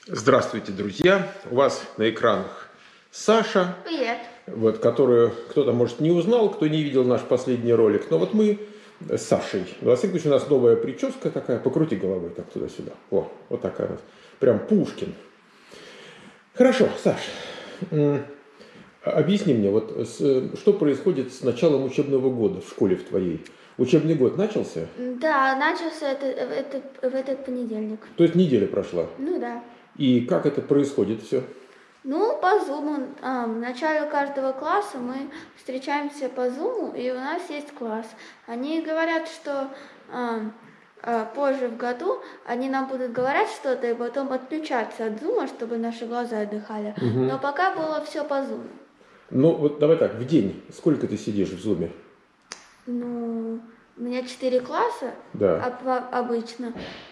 Здравствуйте, друзья! У вас на экранах Саша, Привет. которую кто-то, может, не узнал, кто не видел наш последний ролик. Но вот мы с Сашей. Во всяком случае, у нас новая прическа такая. Покрути головой так туда-сюда. О, вот такая вот. Прям Пушкин. Хорошо, Саш, объясни мне, что происходит с началом учебного года в школе в твоей? Учебный год начался? Да, начался в этот понедельник. То есть неделя прошла? Ну да. И как это происходит все? Ну, по Zoom. В начале каждого класса мы встречаемся по Zoom, и у нас есть класс. Они говорят, что позже в году они нам будут говорить что-то, и потом отключаться от Zoom, чтобы наши глаза отдыхали. Угу. Но пока было все по Zoom. Ну, вот давай так, в день сколько ты сидишь в Zoom? Ну, у меня 4 класса, да. Обычно.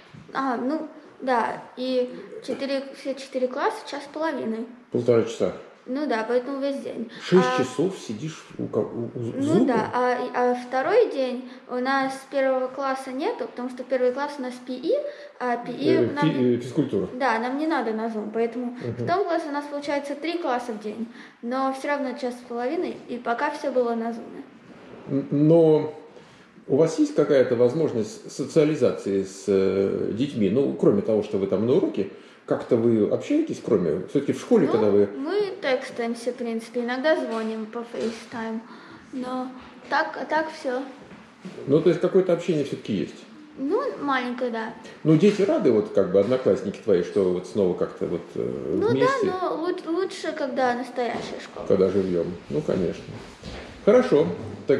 Да, и все 4 класса 1,5 часа. 1,5 часа. Ну да, поэтому весь день. 6 часов сидишь у Zoom? Ну да, а второй день у нас первого класса нету, потому что первый класс у нас ПИ, а ПИ... физкультура. Да, нам не надо на Zoom, поэтому в том классе у нас получается 3 класса в день, но все равно 1,5 часа, и пока все было на Zoom. Но у вас есть какая-то возможность социализации с детьми? Ну, кроме того, что вы там на уроке, как-то вы общаетесь, кроме... Все-таки в школе, когда вы... Мы текстаемся, в принципе, иногда звоним по FaceTime, но так все. Ну, то есть какое-то общение все-таки есть? Ну, маленькое, да. Ну, дети рады, одноклассники твои, что снова как-то вместе? Ну да, но лучше, когда настоящая школа. Когда живем, ну, конечно. Хорошо, так...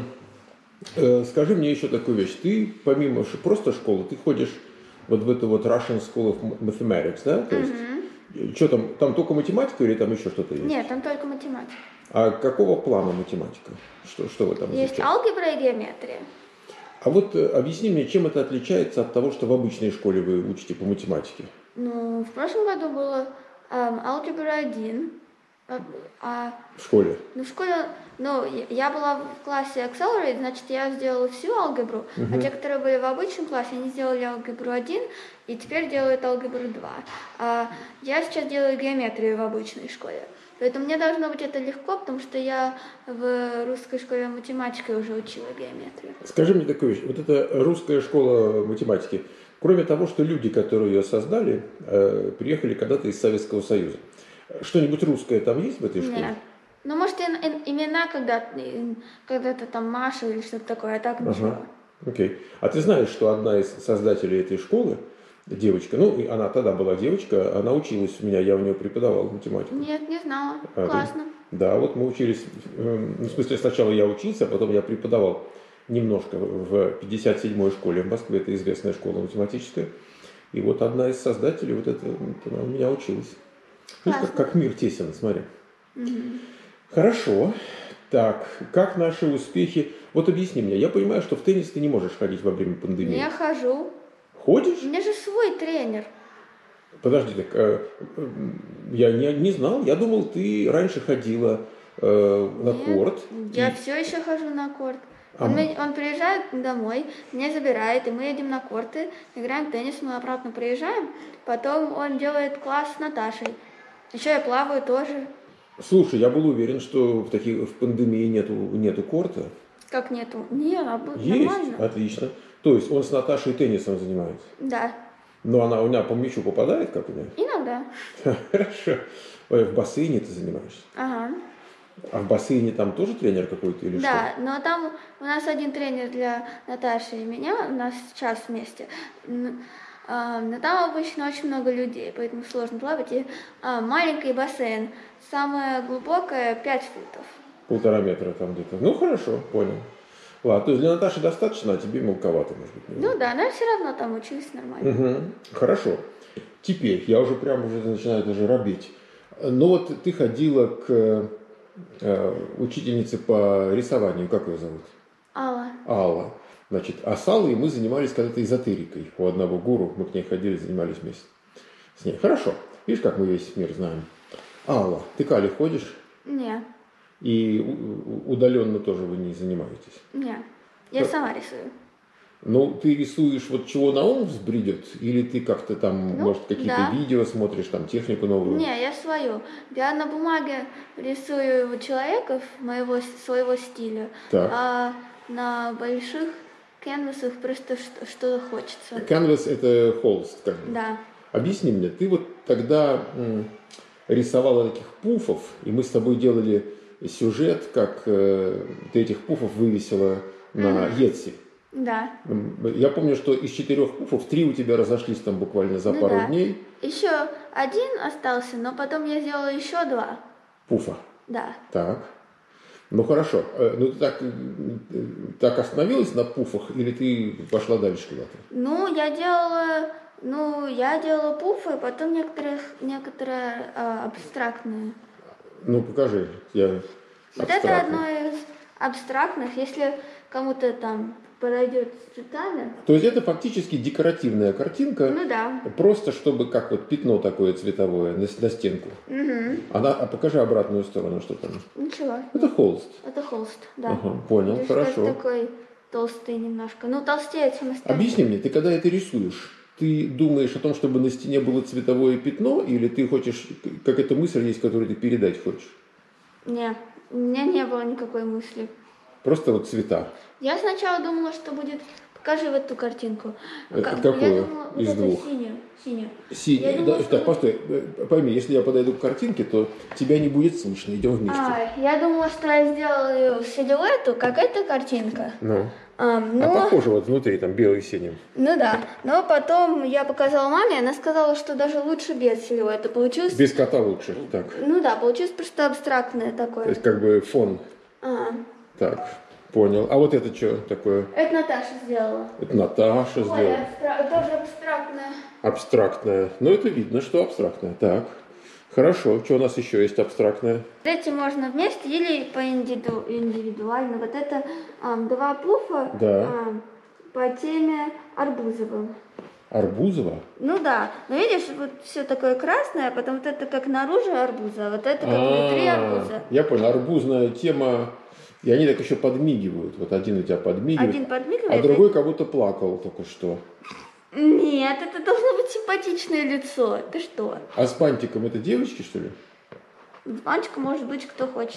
скажи мне еще такую вещь. Ты, помимо просто школы, ты ходишь в эту Russian School of Mathematics, да? То есть, что там только математика или там еще что-то есть? Нет, там только математика. А какого плана математика? Что вы там изучаете? Есть алгебра и геометрия. А вот объясни мне, чем это отличается от того, что в обычной школе вы учите по математике? Ну, в прошлом году было алгебра 1. В школе? Ну, в школе, я была в классе Accelerate, значит, я сделала всю алгебру, а те, которые были в обычном классе, они сделали алгебру 1 и теперь делают алгебру 2. А я сейчас делаю геометрию в обычной школе. Поэтому мне должно быть это легко, потому что я в русской школе математики уже учила геометрию. Скажи мне такую вещь. Вот эта русская школа математики, кроме того, что люди, которые ее создали, приехали когда-то из Советского Союза, что-нибудь русское там есть в этой школе? Нет. Ну, может, имена когда-то там Маша или что-то такое, а так ничего. Окей. А ты знаешь, что одна из создателей этой школы, девочка, она тогда была девочка, она училась у меня, я у нее преподавал математику. Нет, не знала. Классно. Да, вот мы учились, в смысле, сначала я учился, а потом я преподавал немножко в 57-й школе в Москве, это известная школа математическая. И вот одна из создателей, она у меня училась. Видишь, как мир тесен, смотри. Хорошо. Так, как наши успехи? Вот объясни мне, я понимаю, что в теннис ты не можешь ходить во время пандемии. Я хожу. Ходишь? У меня же свой тренер. Подожди, так я не знал. Я думал, ты раньше ходила на корт. Я все еще хожу на корт. Он приезжает домой, меня забирает, и мы едем на корты, играем в теннис, мы обратно приезжаем. Потом он делает класс с Наташей. Еще я плаваю тоже. Слушай, я был уверен, что в пандемии нету корта. Как нету? Нет, есть, нормально. Отлично. То есть он с Наташей теннисом занимается? Да. Но она у меня по мячу попадает, как у меня? Иногда. Хорошо. В бассейне ты занимаешься? Ага. А в бассейне там тоже тренер какой-то или что? Да, но там у нас один тренер для Наташи и меня, у нас час вместе. Но там обычно очень много людей, поэтому сложно плавать. И маленький бассейн, самое глубокое 5 футов. 1,5 метра там где-то. Ну хорошо, понял. Ладно, то есть для Наташи достаточно, а тебе мелковато, может быть. Ну да, она все равно там училась нормально. Хорошо. Теперь, я уже начинаю даже робеть. Ну вот ты ходила к учительнице по рисованию, как ее зовут? Алла. Значит, а с Аллой мы занимались когда-то эзотерикой. У одного гуру мы к ней ходили, занимались вместе с ней. Хорошо. Видишь, как мы весь мир знаем. Алла, ты к Але ходишь? Нет. И удаленно тоже вы не занимаетесь? Нет. Я сама рисую. Ну, ты рисуешь вот чего на ум взбредет? Или ты как-то там, может, какие-то видео смотришь, там, технику новую? Не, я свою. Я на бумаге рисую человеков своего стиля, а на больших канвасах просто что хочется. Canvas – это холст, как бы? Да. Объясни мне, ты вот тогда рисовала таких пуфов, и мы с тобой делали сюжет, как ты этих пуфов вывесила на Etsy. Да. Я помню, что из 4 пуфов 3 у тебя разошлись там буквально за пару дней. Еще 1 остался, но потом я сделала еще 2. Пуфа? Да. Так. Ну хорошо. Ну ты так остановилась на пуфах или ты пошла дальше куда-то? Ну, я делала пуфы, потом некоторые абстрактные. Ну, покажи. Вот это одно из абстрактных, если кому-то там подойдет с цветами. То есть это фактически декоративная картинка. Ну да. Просто чтобы как вот пятно такое цветовое на стенку. Угу. А покажи обратную сторону, что там. Ничего. Это холст. Это холст, да. Ага, понял, это хорошо. Такой толстый немножко. Ну, толстее, чем остальные. Объясни мне, ты когда это рисуешь, ты думаешь о том, чтобы на стене было цветовое пятно, или ты хочешь, как эта мысль есть, которую ты передать хочешь? Нет, у меня не было никакой мысли. Просто вот цвета. Я сначала думала, что будет... Покажи вот эту картинку. Какую? Я думала, вот из эту двух? Синюю. Думала, да, что... постой, пойми, если я подойду к картинке, то тебя не будет слышно. Идем вместе. Я думала, что я сделаю силуэту, как эта картинка. Похоже вот внутри, там белый и синий. Ну да, но потом я показала маме, она сказала, что даже лучше без силуэта получилось. Без кота лучше, так. Ну да, получилось просто абстрактное такое. То есть как бы фон. Так, понял. А вот это что такое? Это Наташа сделала. Это Наташа сделала. Тоже абстрактное. Абстрактное. Ну это видно, что абстрактное. Так. Хорошо. Что у нас еще есть абстрактное? Эти можно вместе или индивидуально. Вот это 2 пуфа по теме Арбузова. Арбузова? Ну да. Но видишь, вот все такое красное, а потом вот это как наружу арбуза, а вот это как внутри арбуза. Я понял. Арбузная тема. И они так еще подмигивают. Вот один у тебя подмигивает. Один подмигивает. А другой как будто плакал только что. Нет, это должно быть симпатичное лицо. Ты что? А с бантиком это девочки, что ли? С бантиком может быть кто хочет.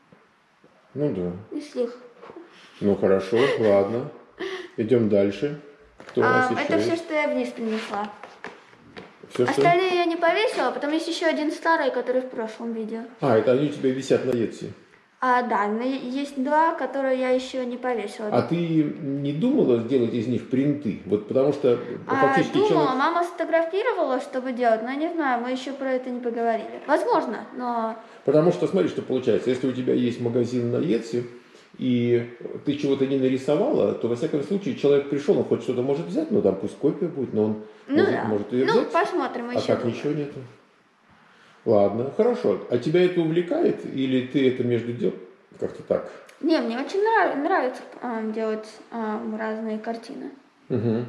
Ну да. Если их. Ну хорошо, ладно. Идем дальше. Кто у нас еще это есть? все, что я вниз принесла. Все, остальные я не повесила, потом есть еще один старый, который в прошлом видео. Это они у тебя висят на Etsy? Да, но есть 2, которые я еще не повесила. А ты не думала сделать из них принты? Вот потому что фактически думала, мама сфотографировала, чтобы делать, но не знаю, мы еще про это не поговорили. Возможно, но... Потому что смотри, что получается. Если у тебя есть магазин на Etsy, и ты чего-то не нарисовала, то во всяком случае человек пришел, он хоть что-то может взять, но там пусть копия будет, но он может ее взять. Посмотрим еще. А так ничего нету. Ладно, хорошо. А тебя это увлекает или ты это между делом как-то так? Не, мне очень нравится делать разные картины. Угу.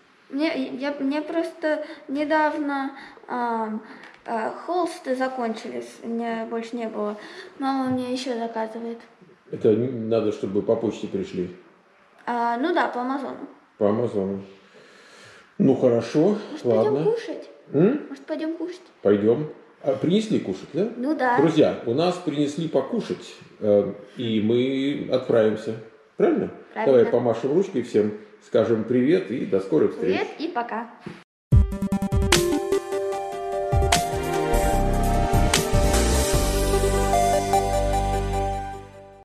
Мне просто недавно холсты закончились, у меня больше не было. Мама мне еще заказывает. Это надо, чтобы по почте пришли? Ну да, по Амазону. По Амазону. Ну хорошо, может, ладно. Пойдем кушать? Может, пойдем кушать? Пойдем. Принесли кушать, да? Ну да. Друзья, у нас принесли покушать, и мы отправимся. Правильно? Правильно. Давай помашем ручкой всем, скажем привет и до скорых встреч. Привет и пока.